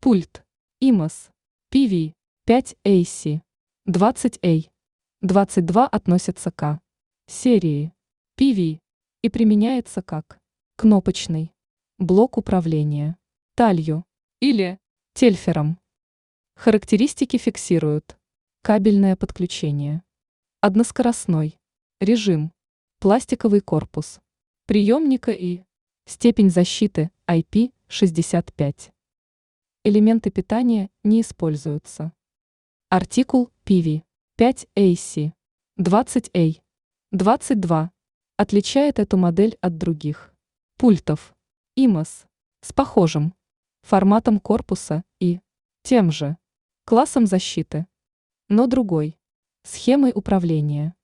Пульт IMAS PV5AC 20A 22 относится к серии PV и применяется как кнопочный блок управления талью или тельфером. Характеристики фиксируют кабельное подключение, односкоростной режим, пластиковый корпус приемника и степень защиты IP65. Элементы питания не используются. Артикул PV5AC 20A 22 отличает эту модель от других пультов IMAS с похожим форматом корпуса и тем же классом защиты, но другой схемой управления.